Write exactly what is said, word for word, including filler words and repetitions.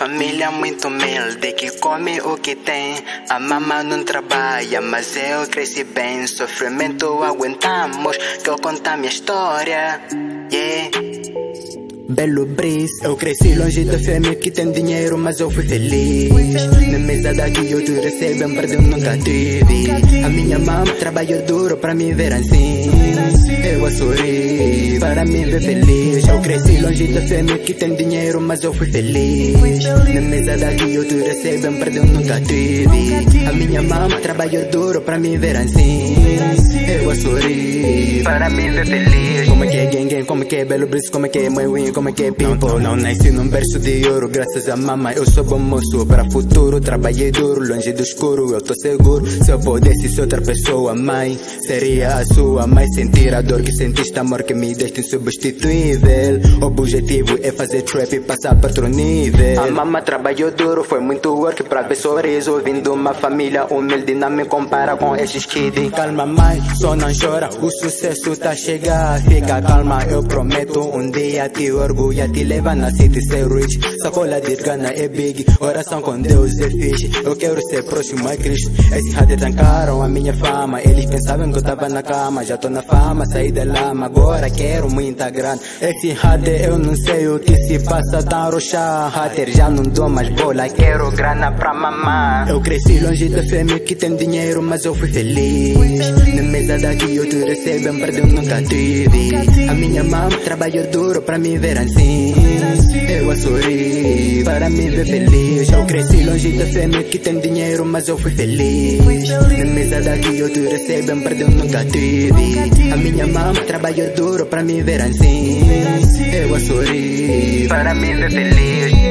Família muito humilde que come o que tem. A mama não trabalha, mas eu cresci bem. Sofrimento aguentamos, que eu contar minha história. Yeah. Belo Breeze, eu cresci longe da fêmea que tem dinheiro, mas eu fui feliz. Na mesa daqui eu te recebo, em perdeu nunca tive. A minha mama trabalhou duro pra me ver assim. Eu a sorri, para me ver feliz. Eu cresci longe da fêmea que tem dinheiro, mas eu fui feliz. Na mesa daqui eu te recebo, em perdeu nunca tive. A minha mama trabalhou duro pra me ver assim. Eu a sorri, para me ver feliz. Como é que é gang gang, como é que é Belo Breeze, como é que é mãe win, como é que é people. Não nasci num berço de ouro, graças a mamãe eu sou bom moço. Para futuro, trabalhei duro, longe do escuro, eu tô seguro. Se eu pudesse ser outra pessoa, mãe, seria a sua mãe. Sentir a dor que sentiste, amor que me deste insubstituível. O objetivo é fazer trap e passar para outro nível. A mama trabalhou duro, foi muito work pra ver sorriso. Vim de uma família humilde, não me compara com esses kids. Calma mãe, só não chora, o sucesso tá a chegar. Fica calma, eu prometo um dia te orgulha, te leva na city ser rich. Sacola de gana é big, oração com Deus é fixe. Eu quero ser próximo a Cristo. Esses haters trancaram a minha fama, eles pensavam que eu tava na cama. Já tô na fama, saí da lama, agora quero muita grana. Esse hater eu não sei o que se passa, tá roxar. Hater já não dou mais bola, quero grana pra mamar. Eu cresci longe da fêmea que tem dinheiro, mas eu fui feliz. Na mesa daqui eu te recebo, em perdeu nunca tive. A minha mama trabalhou duro pra me ver assim. Eu a sorri, para me ver feliz. Eu cresci longe da fêmea que tem dinheiro, mas eu fui feliz. Na mesa daqui eu te recebo, em perdeu nunca tive. A minha mama trabalhou duro pra me ver assim. Eu a sorri, para me ver feliz.